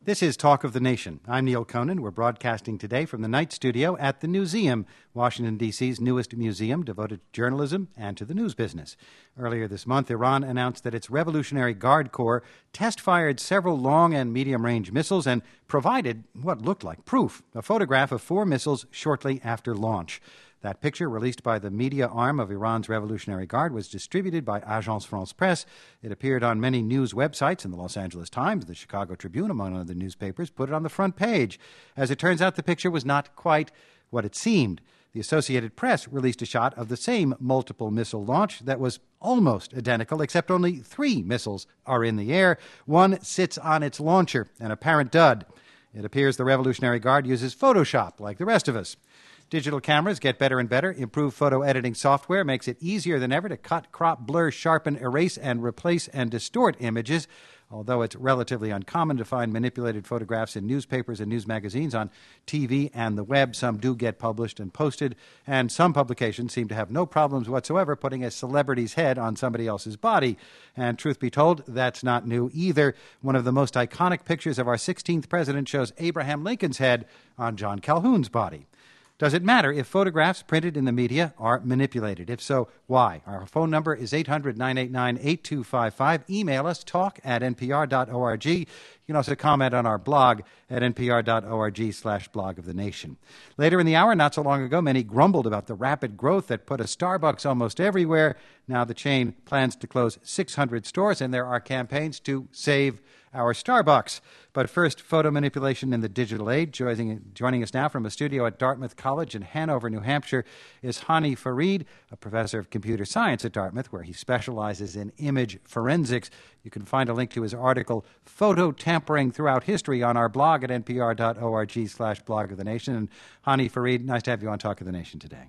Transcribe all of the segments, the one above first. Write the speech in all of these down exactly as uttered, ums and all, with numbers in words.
This is Talk of the Nation. I'm Neil Conan. We're broadcasting today from the Night Studio at the Newseum, Washington, D C's newest museum devoted to journalism and to the news business. Earlier this month, Iran announced that its Revolutionary Guard Corps test-fired several long and medium-range missiles and provided what looked like proof, a photograph of four missiles shortly after launch. That picture, released by the media arm of Iran's Revolutionary Guard, was distributed by Agence France-Presse. It appeared on many news websites, and the Los Angeles Times, the Chicago Tribune, among other newspapers, put it on the front page. As it turns out, the picture was not quite what it seemed. The Associated Press released a shot of the same multiple missile launch that was almost identical, except only three missiles are in the air. One sits on its launcher, an apparent dud. It appears the Revolutionary Guard uses Photoshop, like the rest of us. Digital cameras get better and better. Improved photo editing software makes it easier than ever to cut, crop, blur, sharpen, erase, and replace and distort images. Although it's relatively uncommon to find manipulated photographs in newspapers and news magazines, on T V and the web, some do get published and posted, and some publications seem to have no problems whatsoever putting a celebrity's head on somebody else's body. And truth be told, that's not new either. One of the most iconic pictures of our sixteenth president shows Abraham Lincoln's head on John Calhoun's body. Does it matter if photographs printed in the media are manipulated? If so, why? Our phone number is eight hundred, nine eight nine, eight two five five. Email us, talk at npr dot org. You can also comment on our blog at npr.org slash blog of the nation. Later in the hour, not so long ago, many grumbled about the rapid growth that put a Starbucks almost everywhere. Now the chain plans to close six hundred stores, and there are campaigns to save our Starbucks. But first, photo manipulation in the digital age. Joining, joining us now from a studio at Dartmouth College in Hanover, New Hampshire, is Hany Farid, a professor of computer science at Dartmouth, where he specializes in image forensics. You can find a link to his article, Photo Tampering Throughout History, on our blog at npr.org slash blog of the nation. And Hany Farid, nice to have you on Talk of the Nation today.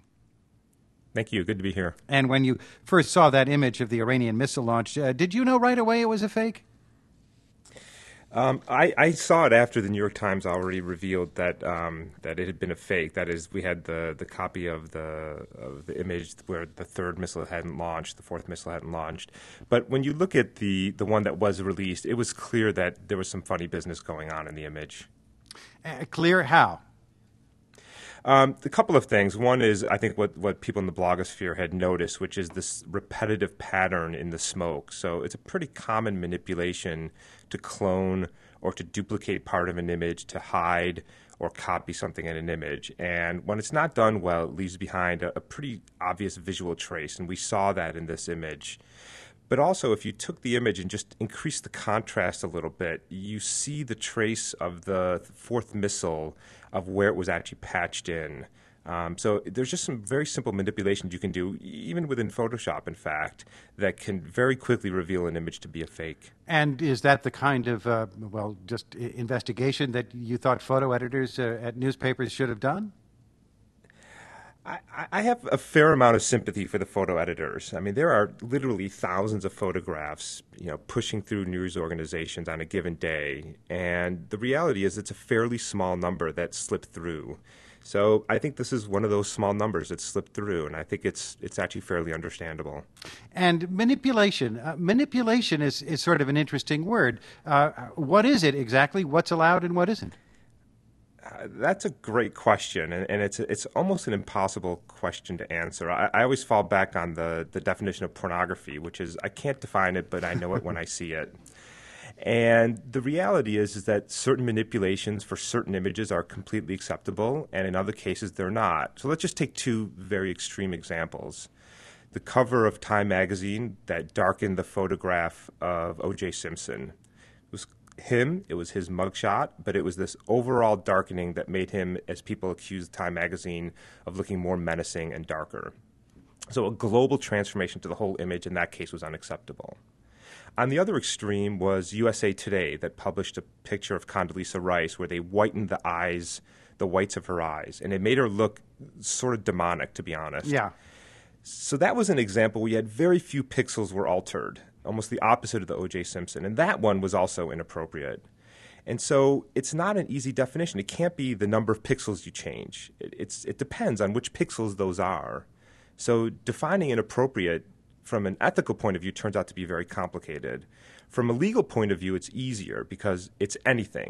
Thank you. Good to be here. And when you first saw that image of the Iranian missile launch, uh, did you know right away it was a fake? Um, I, I saw it after the New York Times already revealed that um, that it had been a fake. That is, we had the, the copy of the of the image where the third missile hadn't launched, the fourth missile hadn't launched. But when you look at the, the one that was released, it was clear that there was some funny business going on in the image. Uh, clear how? Um, a couple of things. One is, I think, what, what people in the blogosphere had noticed, which is this repetitive pattern in the smoke. So it's a pretty common manipulation to clone or to duplicate part of an image, to hide or copy something in an image. And when it's not done well, it leaves behind a, a pretty obvious visual trace, and we saw that in this image. But also, if you took the image and just increased the contrast a little bit, you see the trace of the fourth missile of where it was actually patched in. Um, so there's just some very simple manipulations you can do, even within Photoshop, in fact, that can very quickly reveal an image to be a fake. And is that the kind of, uh, well, just investigation that you thought photo editors uh, at newspapers should have done? I, I have a fair amount of sympathy for the photo editors. I mean, there are literally thousands of photographs, you know, pushing through news organizations on a given day. And the reality is it's a fairly small number that slipped through. So I think this is one of those small numbers that slipped through, and I think it's it's actually fairly understandable. And manipulation. Uh, manipulation is, is sort of an interesting word. Uh, what is it exactly? What's allowed and what isn't? Uh, that's a great question, and, and it's it's almost an impossible question to answer. I, I always fall back on the, the definition of pornography, which is I can't define it, but I know it when I see it. And the reality is, is that certain manipulations for certain images are completely acceptable, and in other cases they're not. So let's just take two very extreme examples. The cover of Time magazine that darkened the photograph of O J Simpson. It was him, it was his mugshot, but it was this overall darkening that made him, as people accused Time magazine, of looking more menacing and darker. So a global transformation to the whole image in that case was unacceptable. On the other extreme was U S A Today that published a picture of Condoleezza Rice where they whitened the eyes, the whites of her eyes, and it made her look sort of demonic, to be honest. Yeah. So that was an example where you had very few pixels were altered, almost the opposite of the O J Simpson. And that one was also inappropriate. And so it's not an easy definition. It can't be the number of pixels you change. It, it's, it depends on which pixels those are. So defining inappropriate from an ethical point of view turns out to be very complicated. From a legal point of view, it's easier because it's anything.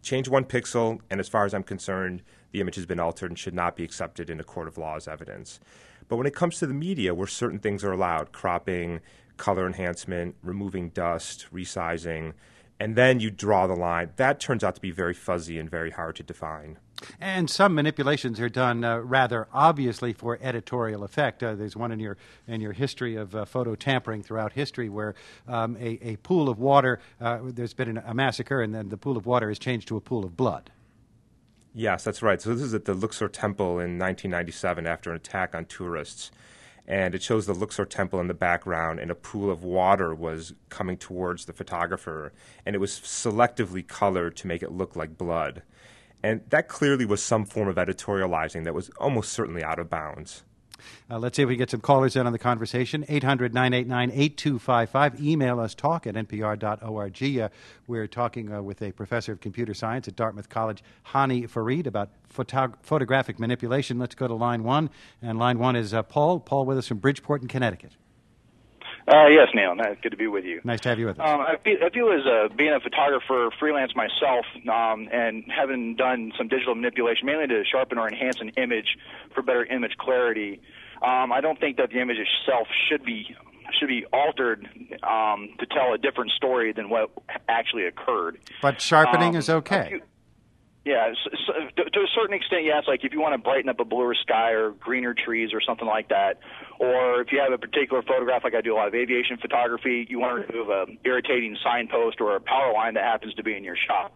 change one pixel, and as far as I'm concerned, the image has been altered and should not be accepted in a court of law as evidence. But when it comes to the media, where certain things are allowed, cropping, color enhancement, removing dust, resizing, and then you draw the line, that turns out to be very fuzzy and very hard to define. And some manipulations are done uh, rather obviously for editorial effect. Uh, there's one in your in your history of uh, photo tampering throughout history where um, a, a pool of water, uh, there's been a massacre, and then the pool of water is changed to a pool of blood. Yes, that's right. So this is at the Luxor Temple in nineteen ninety-seven after an attack on tourists. And it shows the Luxor Temple in the background, and a pool of water was coming towards the photographer, and it was selectively colored to make it look like blood. And that clearly was some form of editorializing that was almost certainly out of bounds. Uh, let's see if we get some callers in on the conversation. eight hundred, nine eight nine, eight two five five. Email us, talk at n p r dot org. Uh, we're talking uh, with a professor of computer science at Dartmouth College, Hani Farid, about photog- photographic manipulation. Let's go to line one. And line one is uh, Paul. Paul with us from Bridgeport in Connecticut. Uh, yes, Neil. Good to be with you. Nice to have you with us. Um, I, feel, I feel as uh, being a photographer, freelance myself, um, and having done some digital manipulation, mainly to sharpen or enhance an image for better image clarity, um, I don't think that the image itself should be should be altered um, to tell a different story than what actually occurred. But sharpening um, is okay. You, Yeah, so, so, to, to a certain extent, yes. Like if you want to brighten up a bluer sky or greener trees or something like that, or if you have a particular photograph, like I do a lot of aviation photography, you want to remove an irritating signpost or a power line that happens to be in your shot.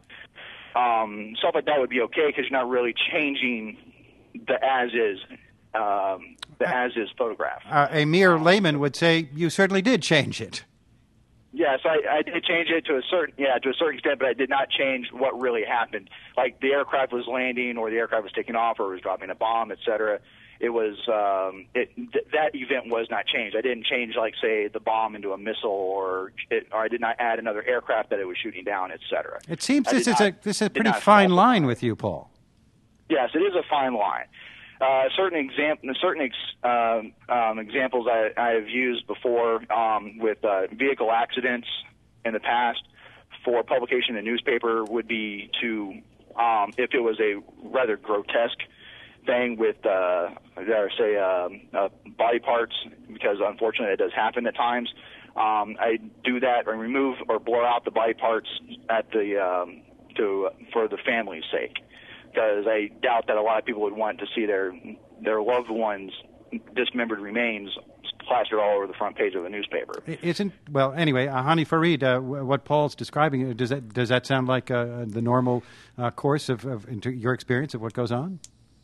Um, stuff like that would be okay because you're not really changing the as-is, um, the uh, as-is photograph. Uh, a mere layman would say you certainly did change it. Yes, I, I did change it to a certain yeah to a certain extent, but I did not change what really happened. Like the aircraft was landing, or the aircraft was taking off, or was dropping a bomb, et cetera. It was um, it th- that event was not changed. I didn't change, like say, the bomb into a missile, or it, or I did not add another aircraft that it was shooting down, et cetera. It seems I this is not, a this is a pretty fine line with you, Paul. Yes, it is a fine line. Uh, certain exam- certain ex- uh, um, examples I, I have used before um, with uh, vehicle accidents in the past for publication in a newspaper would be to, um, if it was a rather grotesque thing with, uh, say, um, uh, body parts, because unfortunately it does happen at times. Um, I do that and remove or blur out the body parts at the um, to for the family's sake, because I doubt that a lot of people would want to see their their loved ones' dismembered remains plastered all over the front page of a newspaper. Isn't well? Anyway, uh, Hani Farid, uh, what Paul's describing, does that does that sound like uh, the normal uh, course of, of into your experience of what goes on?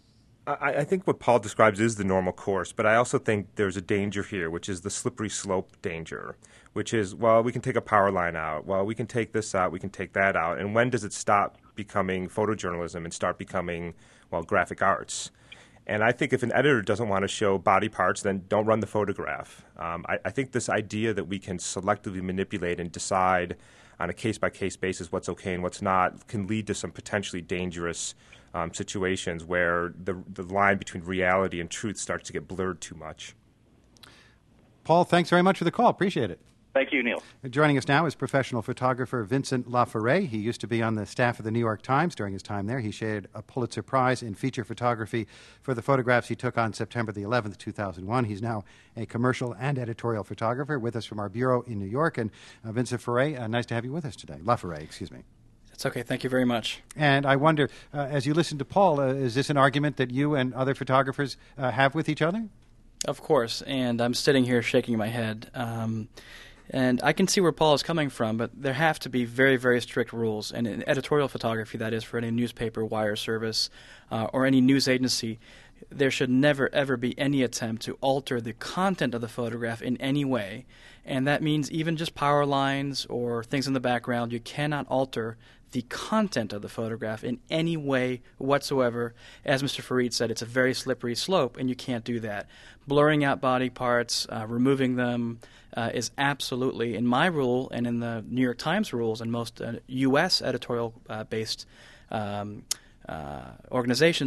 I, I think what Paul describes is the normal course, but I also think there's a danger here, which is the slippery slope danger, which is, well, we can take a power line out, well, we can take this out, we can take that out, and when does it stop becoming photojournalism and start becoming, well, graphic arts? And I think if an editor doesn't want to show body parts, then don't run the photograph. Um, I, I think this idea that we can selectively manipulate and decide on a case-by-case basis what's okay and what's not can lead to some potentially dangerous um, situations where the the line between reality and truth starts to get blurred too much. Paul, thanks very much for the call. Appreciate it. Thank you, Neil. Joining us now is professional photographer Vincent LaForest. He used to be on the staff of the New York Times. During his time there, he shared a Pulitzer Prize in feature photography for the photographs he took on September the eleventh, two thousand one. He's now a commercial and editorial photographer with us from our bureau in New York. And uh, Vincent LaForest, uh, nice to have you with us today. LaForest, excuse me. It's okay. Thank you very much. And I wonder, uh, as you listen to Paul, uh, is this an argument that you and other photographers uh, have with each other? Of course. And I'm sitting here shaking my head. Um, and I can see where Paul is coming from, but there have to be very, very strict rules. And in editorial photography, that is, for any newspaper, wire service, uh, or any news agency, there should never, ever be any attempt to alter the content of the photograph in any way. And that means even just power lines or things in the background, you cannot alter the content of the photograph in any way whatsoever. As Mister Farid said, it's a very slippery slope, and you can't do that. Blurring out body parts, uh, removing them, uh, is absolutely, in my rule and in the New York Times rules and most uh, U S editorial-based uh, um, uh, organizations,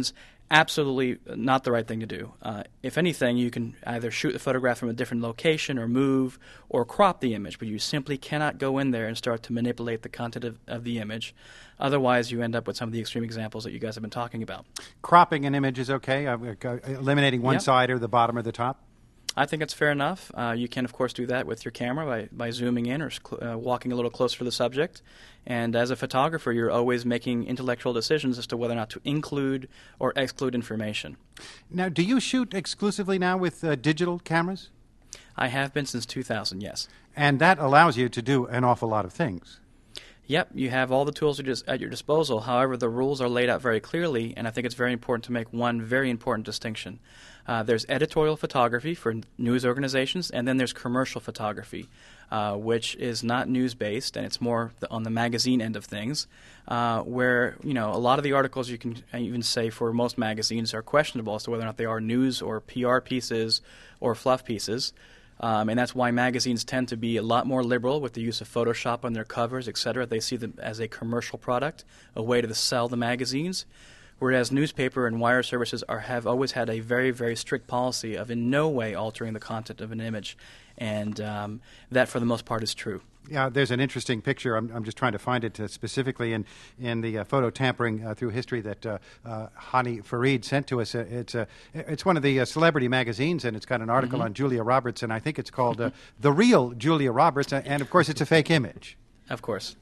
absolutely not the right thing to do. Uh, if anything, you can either shoot the photograph from a different location or move or crop the image, but you simply cannot go in there and start to manipulate the content of, of the image. Otherwise, you end up with some of the extreme examples that you guys have been talking about. Cropping an image is okay? Uh, eliminating one Yep. side or the bottom or the top? I think it's fair enough. Uh, you can, of course, do that with your camera by, by zooming in or uh, walking a little closer to the subject. And as a photographer, you're always making intellectual decisions as to whether or not to include or exclude information. Now, do you shoot exclusively now with uh, digital cameras? I have been since two thousand, yes. And that allows you to do an awful lot of things. Yep, you have all the tools at your disposal. However, the rules are laid out very clearly, and I think it's very important to make one very important distinction. Uh, there's editorial photography for news organizations, and then there's commercial photography, uh, which is not news-based, and it's more the, on the magazine end of things, uh, where, you know, a lot of the articles you can even say for most magazines are questionable as to whether or not they are news or P R pieces or fluff pieces. Um, and that's why magazines tend to be a lot more liberal with the use of Photoshop on their covers, et cetera. They see them as a commercial product, a way to sell the magazines, whereas newspaper and wire services are, have always had a very, very strict policy of in no way altering the content of an image. And um, that, for the most part, is true. Yeah, there's an interesting picture. I'm, I'm just trying to find it uh, specifically in in the uh, photo tampering uh, through history that uh, uh, Hani Farid sent to us. Uh, it's uh, it's one of the uh, celebrity magazines, and it's got an article mm-hmm. on Julia Roberts, and I think it's called uh, "The Real Julia Roberts," and of course, it's a fake image. Of course,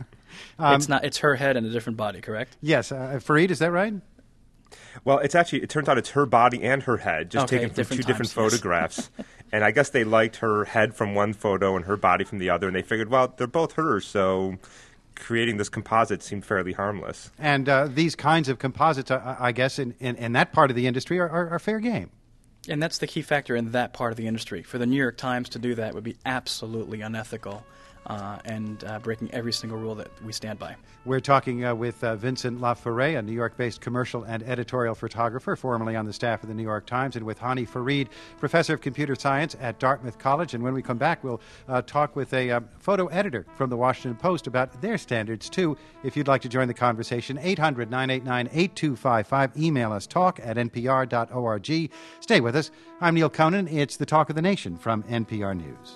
um, it's not. It's her head in a different body, correct? Yes, uh, Farid, is that right? Well, it's actually, it turns out it's her body and her head, just okay, taken from different two times, different yes. photographs. And I guess they liked her head from one photo and her body from the other, and they figured, well, they're both hers, so creating this composite seemed fairly harmless. And uh, these kinds of composites, I, I guess, in, in, in that part of the industry are, are, are fair game. And that's the key factor in that part of the industry. For the New York Times to do that would be absolutely unethical. Uh, and uh, breaking every single rule that we stand by. We're talking uh, with uh, Vincent Laforet, a New York-based commercial and editorial photographer, formerly on the staff of the New York Times, and with Hani Farid, professor of computer science at Dartmouth College. And when we come back, we'll uh, talk with a uh, photo editor from the Washington Post about their standards, too. If you'd like to join the conversation, eight hundred, nine eight nine, eight two five five. Email us, talk at n p r dot org. Stay with us. I'm Neil Conan. It's the Talk of the Nation from N P R News.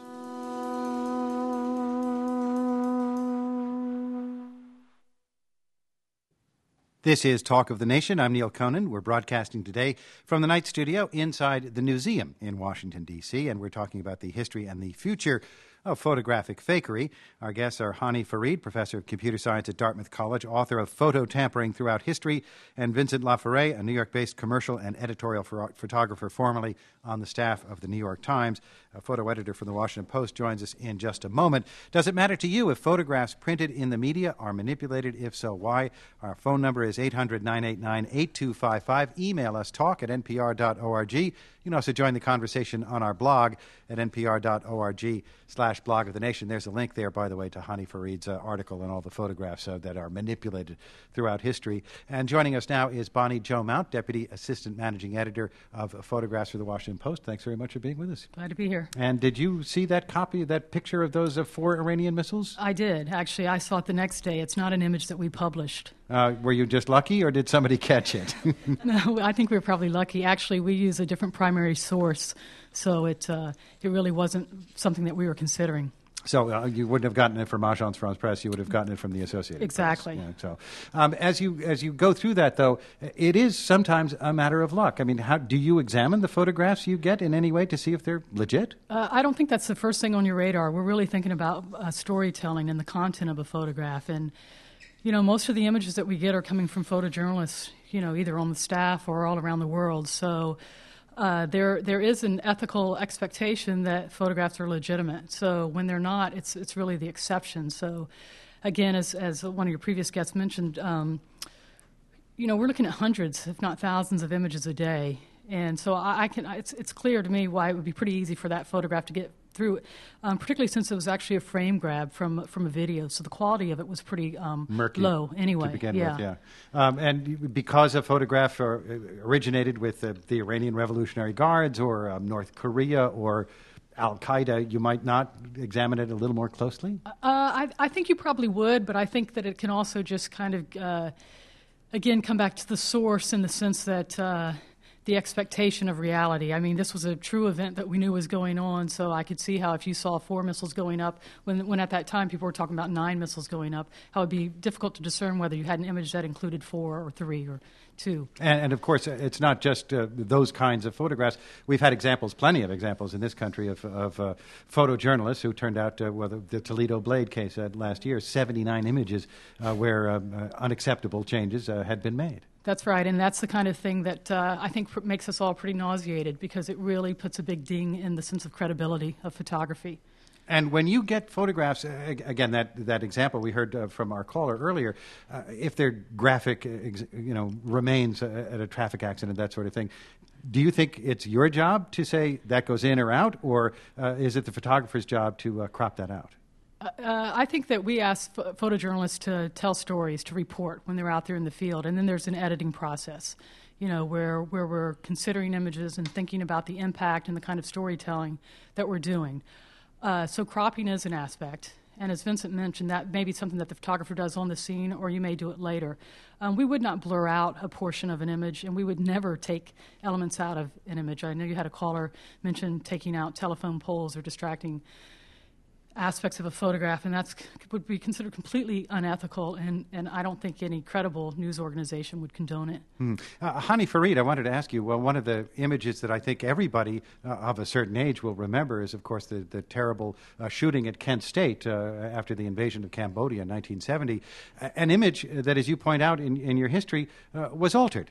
This is Talk of the Nation. I'm Neil Conan. We're broadcasting today from the Night Studio inside the Newseum in Washington, D C, and we're talking about the history and the future of photographic fakery. Our guests are Hani Farid, professor of computer science at Dartmouth College, author of Photo Tampering Throughout History, and Vincent Laforet, a New York-based commercial and editorial pho- photographer formerly on the staff of the New York Times. A photo editor from the Washington Post joins us in just a moment. Does it matter to you if photographs printed in the media are manipulated? If so, why? Our phone number is eight hundred, nine eight nine, eight two five five. Email us, talk at n p r dot org. You can also join the conversation on our blog at n p r dot org slash blog of the nation. There's a link there, by the way, to Hani Farid's uh, article and all the photographs uh, that are manipulated throughout history. And joining us now is Bonnie Jo Mount, Deputy Assistant Managing Editor of uh, Photographs for the Washington Post. Thanks very much for being with us. Glad to be here. And did you see that copy, that picture of those uh, four Iranian missiles? I did. Actually, I saw it the next day. It's not an image that we published. Uh, were you just lucky, or did somebody catch it? No, I think we were probably lucky. Actually, we use a different primary source, so it uh, it really wasn't something that we were considering. So uh, you wouldn't have gotten it from Agence France Presse. You would have gotten it from the Associated exactly. Press. Yeah, so um, as you as you go through that, though, it is sometimes a matter of luck. I mean, how do you examine the photographs you get in any way to see if they're legit? Uh, I don't think that's the first thing on your radar. We're really thinking about uh, storytelling and the content of a photograph. And, you know, most of the images that we get are coming from photojournalists, you know, either on the staff or all around the world. So Uh, there, there is an ethical expectation that photographs are legitimate. So when they're not, it's it's really the exception. So, again, as as one of your previous guests mentioned, um, you know, we're looking at hundreds, if not thousands, of images a day, and so I, I can. It's it's clear to me why it would be pretty easy for that photograph to get through, um, particularly since it was actually a frame grab from from a video, so the quality of it was pretty um, murky low anyway. To begin yeah. with, yeah. Um, and because a photograph are, originated with uh, the Iranian Revolutionary Guards or um, North Korea or Al Qaeda, you might not examine it a little more closely? Uh, I, I think you probably would, but I think that it can also just kind of. Uh, again, come back to the source in the sense that uh, the expectation of reality. I mean, this was a true event that we knew was going on, so I could see how if you saw four missiles going up, when, when at that time people were talking about nine missiles going up, how it would be difficult to discern whether you had an image that included four or three or two. And, and of course, it's not just uh, those kinds of photographs. We've had examples, plenty of examples in this country of, of uh, photojournalists who turned out, uh, well, the, the Toledo Blade case uh, last year, seventy-nine images uh, where um, uh, unacceptable changes uh, had been made. That's right, and that's the kind of thing that uh, I think pr- makes us all pretty nauseated because it really puts a big ding in the sense of credibility of photography. And when you get photographs, uh, again, that, that example we heard uh, from our caller earlier, uh, if their graphic, ex- you know, remains uh, at a traffic accident, that sort of thing, do you think it's your job to say that goes in or out, or uh, is it the photographer's job to uh, crop that out? Uh, I think that we ask ph- photojournalists to tell stories, to report when they're out there in the field, and then there's an editing process, you know, where, where we're considering images and thinking about the impact and the kind of storytelling that we're doing. Uh, so cropping is an aspect, and as Vincent mentioned, that may be something that the photographer does on the scene, or you may do it later. Um, we would not blur out a portion of an image, and we would never take elements out of an image. I know you had a caller mention taking out telephone poles or distracting aspects of a photograph, and that would be considered completely unethical, and, and I don't think any credible news organization would condone it. Hmm. Uh, Hani Farid, I wanted to ask you, well, one of the images that I think everybody uh, of a certain age will remember is, of course, the, the terrible uh, shooting at Kent State uh, after the invasion of Cambodia in nineteen seventy, uh, an image that, as you point out in, in your history, uh, was altered.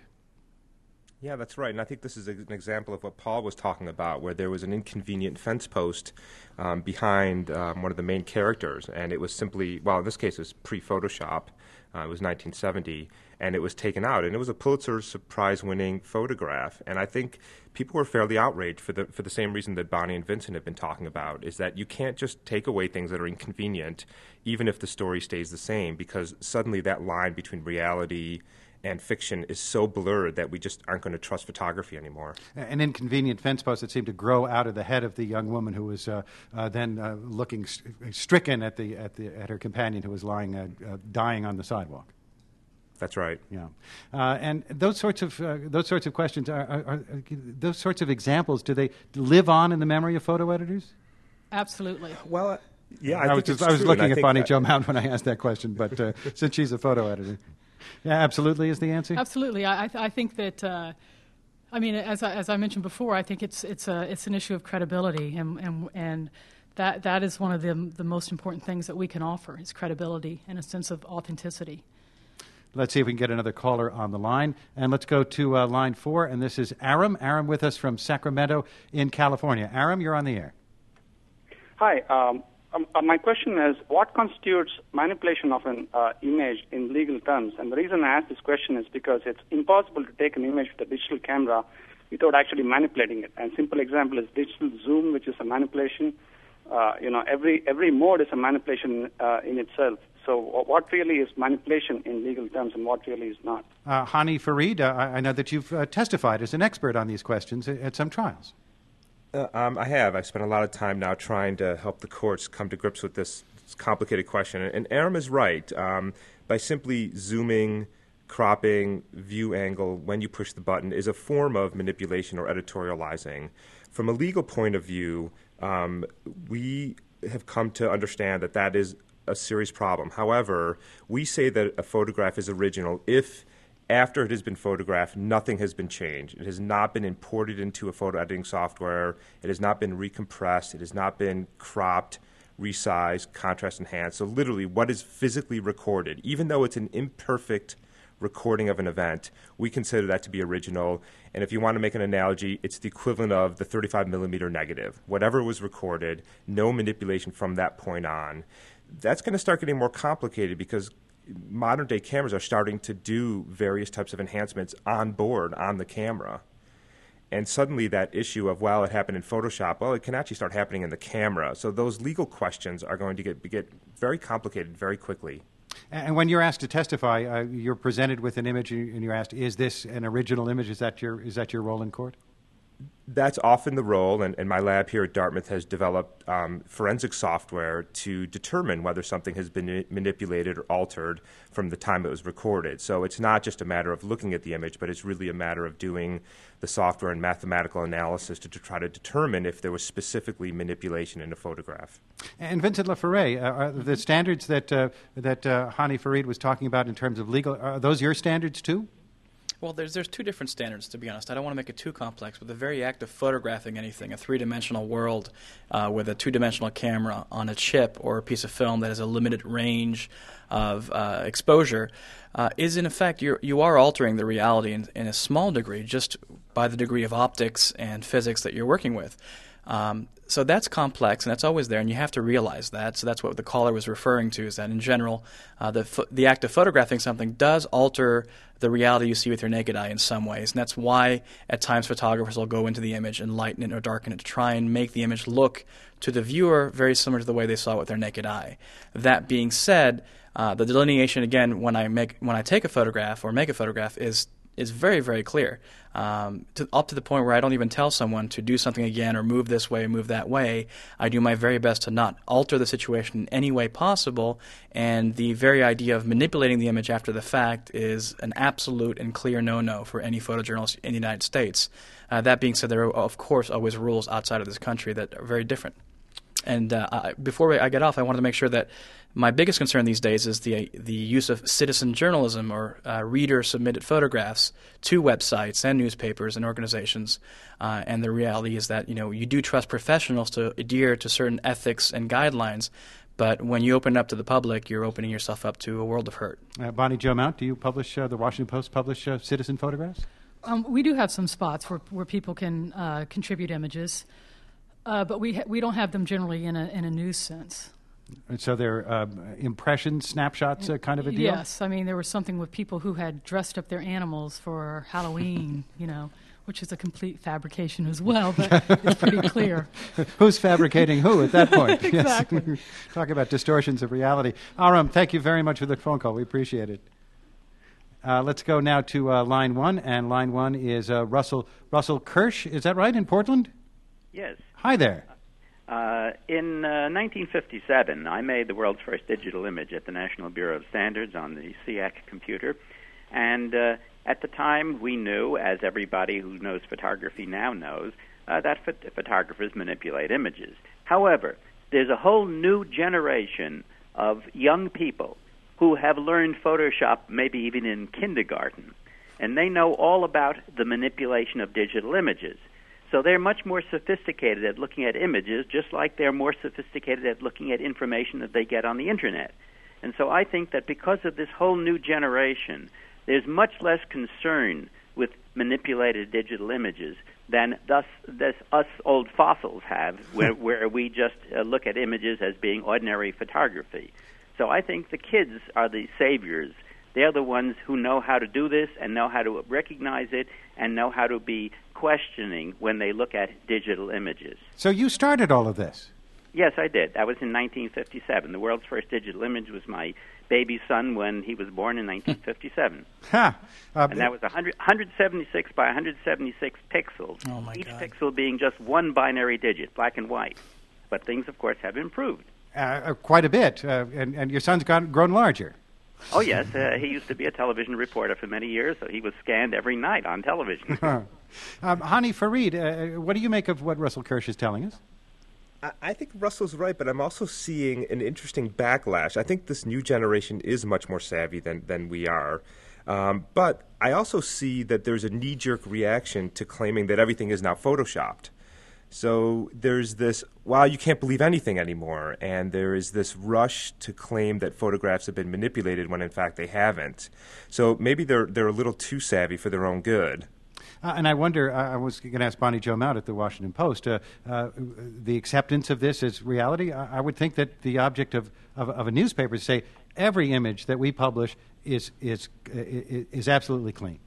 Yeah, that's right. And I think this is an example of what Paul was talking about, where there was an inconvenient fence post um, behind um, one of the main characters. And it was simply, well, in this case, it was pre-Photoshop. Uh, it was nineteen seventy. And it was taken out. And it was a Pulitzer Prize-winning photograph. And I think people were fairly outraged for the for the same reason that Bonnie and Vincent have been talking about, is that you can't just take away things that are inconvenient, even if the story stays the same, because suddenly that line between reality and fiction is so blurred that we just aren't going to trust photography anymore. An inconvenient fence post that seemed to grow out of the head of the young woman who was uh, uh, then uh, looking st- stricken at the at the at her companion who was lying uh, uh, dying on the sidewalk. That's right. Yeah, uh, and those sorts of uh, those sorts of questions are, are, are those sorts of examples. Do they live on in the memory of photo editors? Absolutely. Well, uh, yeah, I, I think was just, it's I was true, looking at Bonnie that, Jo Mount when I asked that question, but uh, since she's a photo editor. Yeah, absolutely is the answer? Absolutely. I, I, th- I think that, uh, I mean, as I, as I mentioned before, I think it's it's a it's an issue of credibility, and and, and that that is one of the the most important things that we can offer is credibility and a sense of authenticity. Let's see if we can get another caller on the line, and let's go to uh, line four, and this is Aram. Aram with us from Sacramento in California. Aram, you're on the air. Hi. Um, Um, uh, my question is, what constitutes manipulation of an uh, image in legal terms? And the reason I ask this question is because it's impossible to take an image with a digital camera without actually manipulating it. And simple example is digital zoom, which is a manipulation. Uh, you know, every every mode is a manipulation uh, in itself. So what really is manipulation in legal terms and what really is not? Uh, Hani Farid, uh, I know that you've uh, testified as an expert on these questions at, at some trials. Uh, um, I have. I've spent a lot of time now trying to help the courts come to grips with this complicated question. And Aram is right. Um, by simply zooming, cropping, view angle when you push the button is a form of manipulation or editorializing. From a legal point of view, um, we have come to understand that that is a serious problem. However, we say that a photograph is original if after it has been photographed, nothing has been changed. It has not been imported into a photo editing software. It has not been recompressed. It has not been cropped, resized, contrast enhanced. So literally what is physically recorded, even though it's an imperfect recording of an event, we consider that to be original. And if you want to make an analogy, it's the equivalent of the thirty-five millimeter negative. Whatever was recorded, no manipulation from that point on. That's going to start getting more complicated because modern-day cameras are starting to do various types of enhancements on board on the camera. And suddenly that issue of, well, it happened in Photoshop, well, it can actually start happening in the camera. So those legal questions are going to get, get very complicated very quickly. And when you're asked to testify, uh, you're presented with an image and you're asked, is this an original image? Is that your, is that your role in court? That's often the role, and, and my lab here at Dartmouth has developed um, forensic software to determine whether something has been manipulated or altered from the time it was recorded. So it's not just a matter of looking at the image, but it's really a matter of doing the software and mathematical analysis to, to try to determine if there was specifically manipulation in a photograph. And Vincent LaFerre, uh, are the standards that, uh, that uh, Hani Farid was talking about in terms of legal, are those your standards too? Well, there's there's two different standards, to be honest. I don't want to make it too complex, but the very act of photographing anything, a three-dimensional world uh, with a two-dimensional camera on a chip or a piece of film that has a limited range of uh, exposure, uh, is in effect, you're, you are altering the reality in, in a small degree, just by the degree of optics and physics that you're working with. Um, so that's complex, and that's always there, and you have to realize that. So that's what the caller was referring to, is that in general, uh, the ph- the act of photographing something does alter the reality you see with your naked eye in some ways. And that's why at times photographers will go into the image and lighten it or darken it to try and make the image look to the viewer very similar to the way they saw it with their naked eye. That being said, uh, the delineation, again, when I make when I take a photograph or make a photograph is is very, very clear, um, to, up to the point where I don't even tell someone to do something again or move this way, move that way. I do my very best to not alter the situation in any way possible, and the very idea of manipulating the image after the fact is an absolute and clear no-no for any photojournalist in the United States. Uh, that being said, there are, of course, always rules outside of this country that are very different. And uh, I, before I get off, I wanted to make sure that my biggest concern these days is the the use of citizen journalism or uh, reader-submitted photographs to websites and newspapers and organizations. Uh, and the reality is that, you know, you do trust professionals to adhere to certain ethics and guidelines, but when you open it up to the public, you're opening yourself up to a world of hurt. Uh, Bonnie Jo Mount, do you publish, uh, the Washington Post publish uh, citizen photographs? Um, we do have some spots where, where people can uh, contribute images. Uh, but we ha- we don't have them generally in a in a news sense. And so they're uh, impression snapshots, uh, kind of a deal? Yes. I mean, there was something with people who had dressed up their animals for Halloween, you know, which is a complete fabrication as well, but it's pretty clear. Who's fabricating who at that point? Exactly. Yes. Talk about distortions of reality. Aram, thank you very much for the phone call. We appreciate it. Uh, let's go now to uh, line one, and line one is uh, Russell Russell Kirsch. Is that right, in Portland? Yes. Hi there. Uh, in uh, nineteen fifty-seven, I made the world's first digital image at the National Bureau of Standards on the SEAC computer. And uh, at the time, we knew, as everybody who knows photography now knows, uh, that phot- photographers manipulate images. However, there's a whole new generation of young people who have learned Photoshop maybe even in kindergarten. And they know all about the manipulation of digital images. So they're much more sophisticated at looking at images, just like they're more sophisticated at looking at information that they get on the Internet. And so I think that because of this whole new generation, there's much less concern with manipulated digital images than thus, this, us old fossils have, where, where we just uh, look at images as being ordinary photography. So I think the kids are the saviors. They're the ones who know how to do this and know how to recognize it and know how to be questioning when they look at digital images. So you started all of this? Yes, I did. That was in nineteen fifty-seven. The world's first digital image was my baby son when he was born in nineteen fifty-seven. Ha! Uh, and that was one hundred, one seventy-six by one seventy-six pixels, oh my each God. pixel being just one binary digit, black and white. But things, of course, have improved. Uh, quite a bit. Uh, and, and your son's gone, grown larger. Oh, yes. Uh, he used to be a television reporter for many years, so he was scanned every night on television. um, Hani Farid, uh, what do you make of what Russell Kirsch is telling us? I, I think Russell's right, but I'm also seeing an interesting backlash. I think this new generation is much more savvy than, than we are. Um, but I also see that there's a knee-jerk reaction to claiming that everything is now Photoshopped. So there's this, wow, you can't believe anything anymore, and there is this rush to claim that photographs have been manipulated when in fact they haven't. So maybe they're they're a little too savvy for their own good. Uh, and I wonder, uh, I was going to ask Bonnie Jo Mount at the Washington Post, uh, uh, the acceptance of this as reality. I, I would think that the object of, of, of a newspaper is to say every image that we publish is is is, is absolutely clean.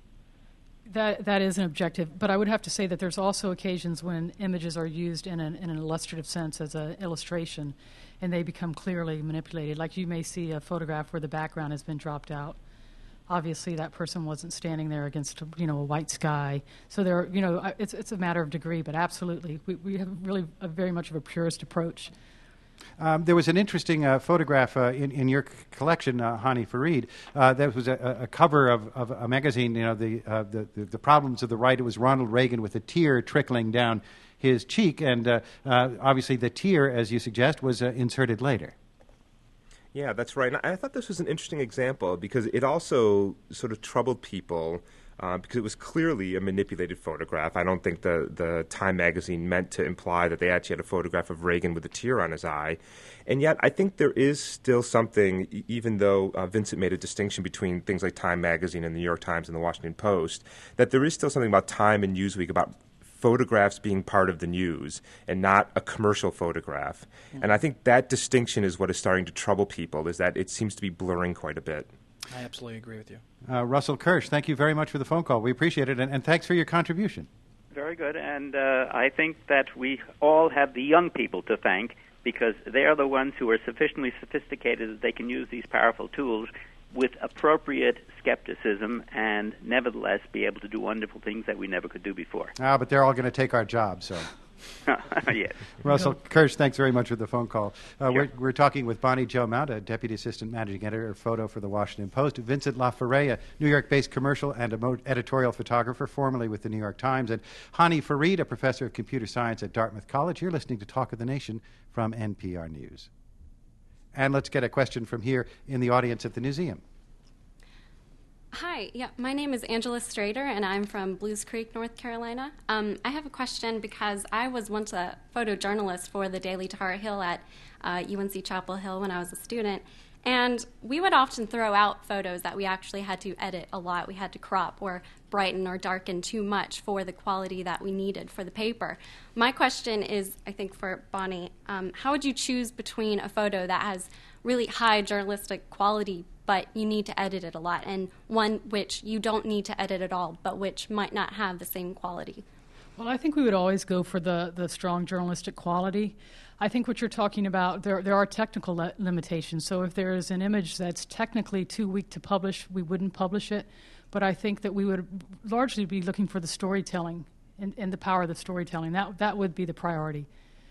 That that is an objective, but I would have to say that there's also occasions when images are used in an, in an illustrative sense as an illustration, and they become clearly manipulated. Like you may see a photograph where the background has been dropped out. obviously that person wasn't standing there against, you know, a white sky. So there, are, you know, I- it's it's a matter of degree, but absolutely, we we have really a very much of a purist approach. Um, there was an interesting uh, photograph uh, in, in your c- collection, uh, Hani Farid. Uh, that was a, a cover of, of a magazine. You know, the, uh, the the the problems of the right. It was Ronald Reagan with a tear trickling down his cheek, and uh, uh, obviously the tear, as you suggest, was uh, inserted later. Yeah, that's right. And I thought this was an interesting example because it also sort of troubled people uh, because it was clearly a manipulated photograph. I don't think the, the Time magazine meant to imply that they actually had a photograph of Reagan with a tear on his eye. And yet I think there is still something, e- even though uh, Vincent made a distinction between things like Time magazine and the New York Times and the Washington Post, that there is still something about Time and Newsweek, about photographs being part of the news and not a commercial photograph. Mm-hmm. And I think that distinction is what is starting to trouble people, is that it seems to be blurring quite a bit. I absolutely agree with you. Uh, Russell Kirsch, thank you very much for the phone call. We appreciate it, and, and thanks for your contribution. Very good. And uh, I think that we all have the young people to thank, because they are the ones who are sufficiently sophisticated that they can use these powerful tools with appropriate skepticism and nevertheless be able to do wonderful things that we never could do before. Ah, but they're all going to take our job, so... Yes. Russell Kirsch, thanks very much for the phone call. Uh, Sure. we're, we're talking with Bonnie Jo Mount, a Deputy Assistant Managing Editor of Photo for the Washington Post, Vincent LaFerre, a New York-based commercial and emo- editorial photographer, formerly with the New York Times, and Hani Farid, a professor of computer science at Dartmouth College. You're listening to Talk of the Nation from N P R News. And let's get a question from here in the audience at the museum. Hi, yeah, my name is Angela Strader, and I'm from Blues Creek, North Carolina. Um, I have a question because I was once a photojournalist for the Daily Tar Heel at uh, U N C Chapel Hill when I was a student, and we would often throw out photos that we actually had to edit a lot. We had to crop or brighten or darken too much for the quality that we needed for the paper. My question is, I think for Bonnie, um, how would you choose between a photo that has really high journalistic quality but you need to edit it a lot, and one which you don't need to edit at all, but which might not have the same quality? Well, I think we would always go for the, the strong journalistic quality. I think what you're talking about, there there are technical li- limitations. So if there is an image that's technically too weak to publish, we wouldn't publish it. But I think that we would largely be looking for the storytelling and, and the power of the storytelling. That that would be the priority.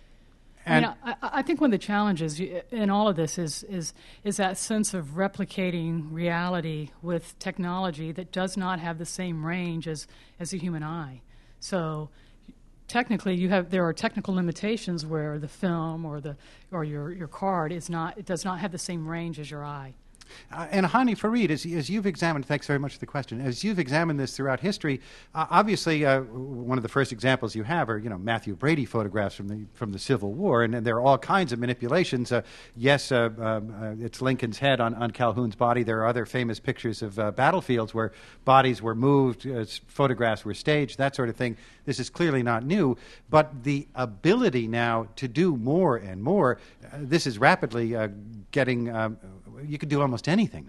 And I, mean, I, I think one of the challenges in all of this is, is is that sense of replicating reality with technology that does not have the same range as, as the human eye. So technically, you have there are technical limitations where the film or the or your, your card is not it does not have the same range as your eye. Uh, and Hani Farid, as, as you've examined, thanks very much for the question. As you've examined this throughout history, uh, obviously uh, one of the first examples you have are, you know, Matthew Brady photographs from the from the Civil War, and, and there are all kinds of manipulations. Uh, yes, uh, um, uh, it's Lincoln's head on, on Calhoun's body. There are other famous pictures of uh, battlefields where bodies were moved, uh, photographs were staged, that sort of thing. This is clearly not new, but the ability now to do more and more, uh, this is rapidly uh, getting. Um, you could do almost anything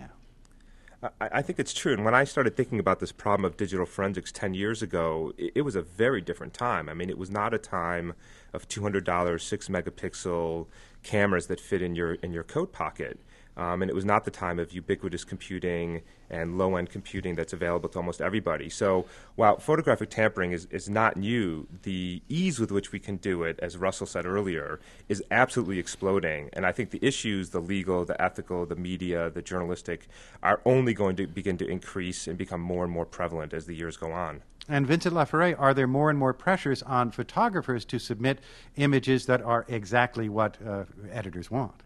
now. I, I think it's true. And when I started thinking about this problem of digital forensics ten years ago, it, it was a very different time. I mean, it was not a time of two hundred dollars, six megapixel cameras that fit in your in your coat pocket. Um, and it was not the time of ubiquitous computing and low-end computing that's available to almost everybody. So while photographic tampering is, is not new, the ease with which we can do it, as Russell said earlier, is absolutely exploding. And I think the issues, the legal, the ethical, the media, the journalistic, are only going to begin to increase and become more and more prevalent as the years go on. And Vincent LaFerre, are there more and more pressures on photographers to submit images that are exactly what uh, editors want?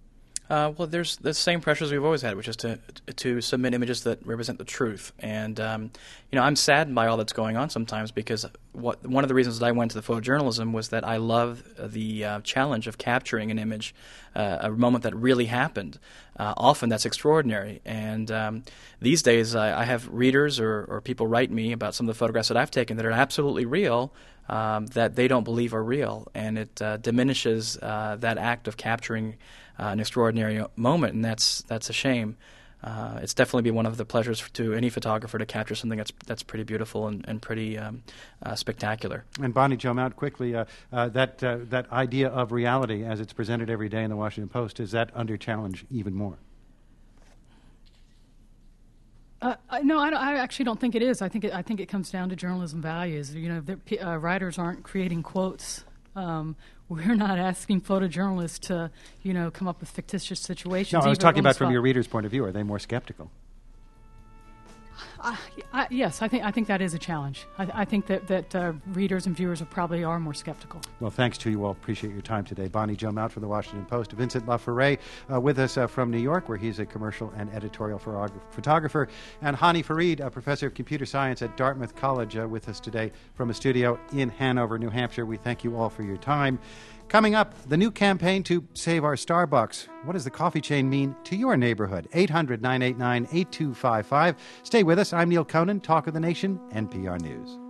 Uh, well, there's the same pressures we've always had, which is to to submit images that represent the truth. And um, you know, I'm saddened by all that's going on sometimes because what, one of the reasons that I went to the photojournalism was that I love the uh, challenge of capturing an image, uh, a moment that really happened. Uh, often that's extraordinary. And um, these days, I, I have readers or, or people write me about some of the photographs that I've taken that are absolutely real. Um, that they don't believe are real, and it uh, diminishes uh, that act of capturing uh, an extraordinary moment, and that's that's a shame. Uh, it's definitely been one of the pleasures to any photographer to capture something that's that's pretty beautiful and, and pretty um, uh, spectacular. And Bonnie Jo Mount, quickly, uh, uh, that uh, that idea of reality as it's presented every day in the Washington Post, is that under challenge even more? Uh, no, I, don't, I actually don't think it is. I think it, I think it comes down to journalism values. You know, the, uh, writers aren't creating quotes. Um, we're not asking photojournalists to, you know, come up with fictitious situations. No, I was either talking on the about from spot. your reader's point of view. Are they more skeptical? I, I, yes, I think I think that is a challenge. I, I think that that uh, readers and viewers are probably are more skeptical. Well, thanks to you all. Appreciate your time today. Bonnie Jo Mount from the Washington Post. Vincent LaForêt uh, with us uh, from New York, where he's a commercial and editorial photog- photographer. And Hani Farid, a professor of computer science at Dartmouth College, uh, with us today from a studio in Hanover, New Hampshire. We thank you all for your time. Coming up, the new campaign to save our Starbucks. What does the coffee chain mean to your neighborhood? eight hundred, nine eight nine, eight two five five. Stay with us. I'm Neil Conan, Talk of the Nation, N P R News.